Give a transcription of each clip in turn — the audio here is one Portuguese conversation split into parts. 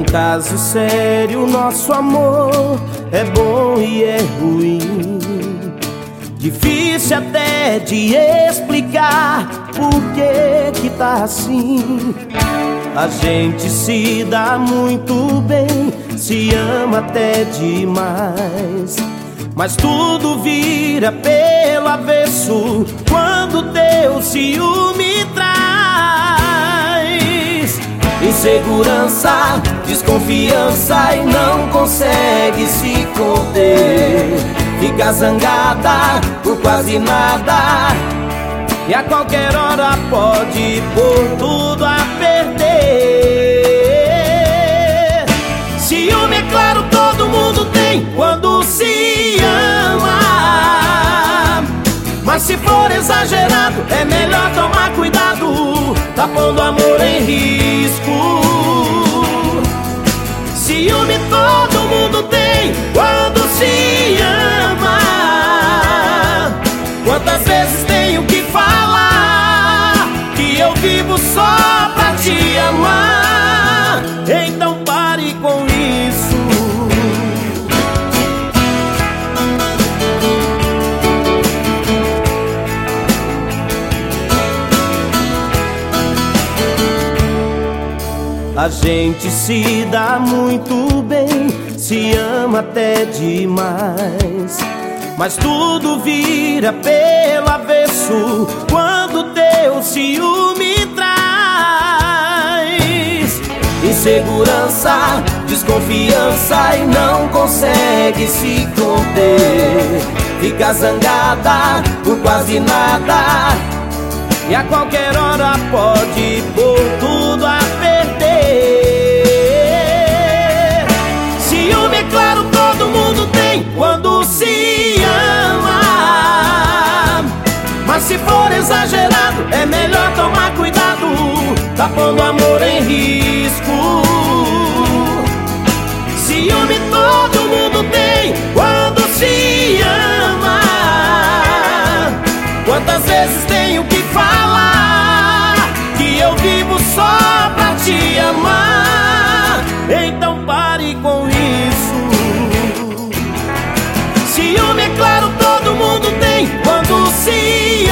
caso sério, nosso amor é bom e é ruim. Difícil até de explicar por que tá assim. A gente se dá muito bem, se ama até demais, mas tudo vira pelo avesso quando teu ciúme traz insegurança, desconfiança e não consegue se conter. Fica zangada por quase nada e a qualquer hora pode pôr tudo a perder. Ciúme, é claro, todo mundo tem quando se ama, mas se for exagerado é melhor tomar cuidado, tá pondo amor em risco. Ciúme todo mundo tem quando se ama. Quantas vezes tenho que falar que eu vivo só pra te amar? Então pare com isso. A gente se dá muito bem, se ama até demais, mas tudo vira pelo avesso quando teu ciúme traz insegurança, desconfiança e não consegue se conter. Fica zangada por quase nada e a qualquer hora pode pôr tudo a perder. Ciúme, é claro, todo mundo tem quando se ama, mas se for exagerado é melhor tomar cuidado, tá pondo amor em risco. Ciúme todo mundo tem quando se ama. Quantas vezes tenho que falar que eu vivo só pra te amar? Então pare com isso. Ciúme, é claro, todo mundo tem quando se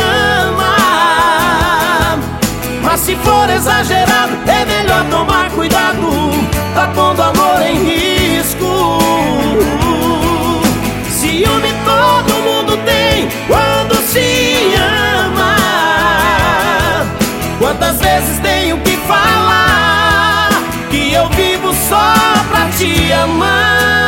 ama, mas se for exagerado é melhor tomar cuidado, tá pondo amor em risco. Ciúme todo mundo tem quando se ama. Quantas vezes tenho que falar que eu vivo só pra te amar?